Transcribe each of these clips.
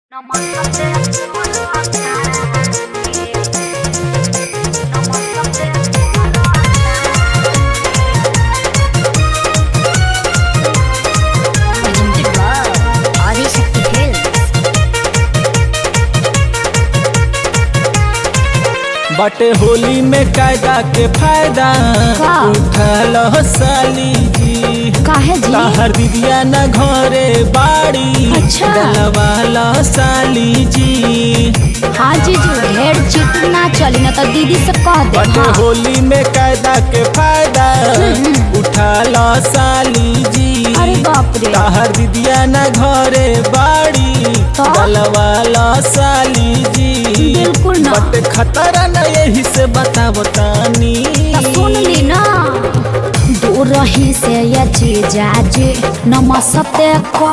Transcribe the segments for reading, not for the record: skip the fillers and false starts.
बटे होली में कायदा के फायदा उठल साली जी। काहे जी? ताहर दीदिया न घरे बाड़ी अच्छा। डलवाला साली जी। हाँ जीजू ढेर चिट ना चली ना तो दीदी से कह दे। बटे हाँ। होली में कायदा के फायदा उठल साली जी। अरे बाप रे। ताहर दीदिया न घरे बाड़ी तो? डलवाला साली जी। बिल्कुल ना। बटे खतरा न यही से बतावतानी। तो सुन ली ना दूर रही से ये जीजा जी नमस्ते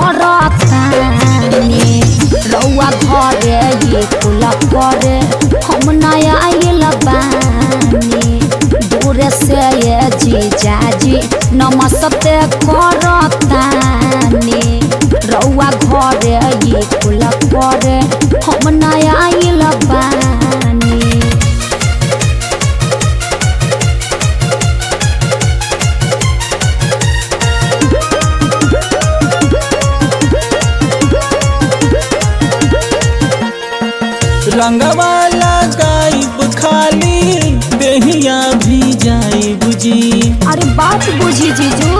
करतानी रउआ घरे ये कुल करे हम नया आइल बानी। दूर से ये जीजा जी नमस्ते करतानी रउआ घरे ये कुल करे हम नया आइल बानी। रंगवाला गायब खाली देहिया भी जाई बुझी। अरे बात बुझी जीजू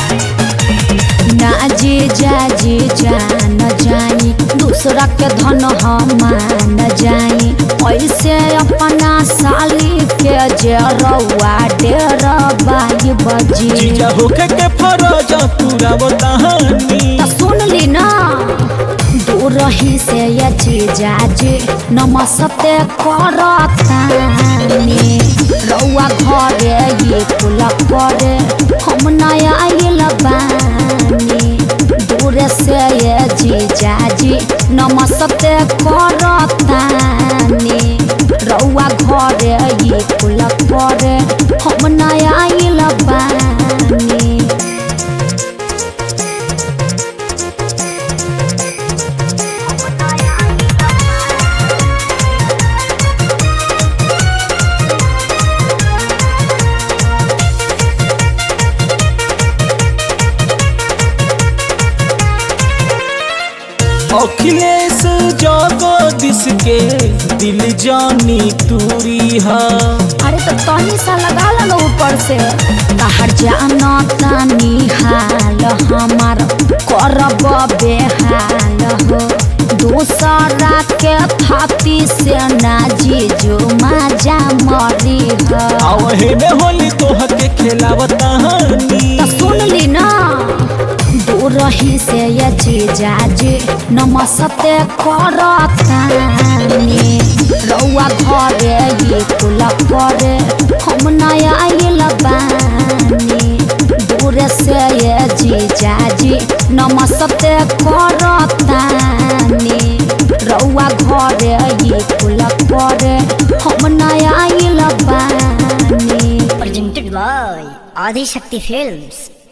ना जीजा जीजा न जाई दूसरा के धन हम न जाई ऐसे अपना साली के जे रउआ डेर बाई बजी। जीजा होके के फरज पूरा बतानी। तो सुन ली ना दूर रही से ये जीजा जी नमस्ते करतानी रउआ घरे ये कुल करे हम नया आइल बानी। दूर से ये जीजा जी नमस्ते करतानी रउआ घरे ये कुल करे हम नया आइल बानी। अखिलेश जगदीश के दिल जानी तूरी हा। अरे तो तनी सा लगा लो ऊपर से बाहर जाना तानी हाल हमार करब बेहाल हो दूसरा के थाती से ना जीजू मजा मरी हो। आवहे में होली तोह के खेलावतानी। तो सुन ली ना दूर रही से ये जीजा जी नमस्ते करतानी रउआ घरे ये कुल करे हम नया आइल बानी। दूर से ये जीजा जी नमस्ते करतानी रउआ घरे ये कुल करे हम नया आइल बानी। Presented by Adi Shakti Films.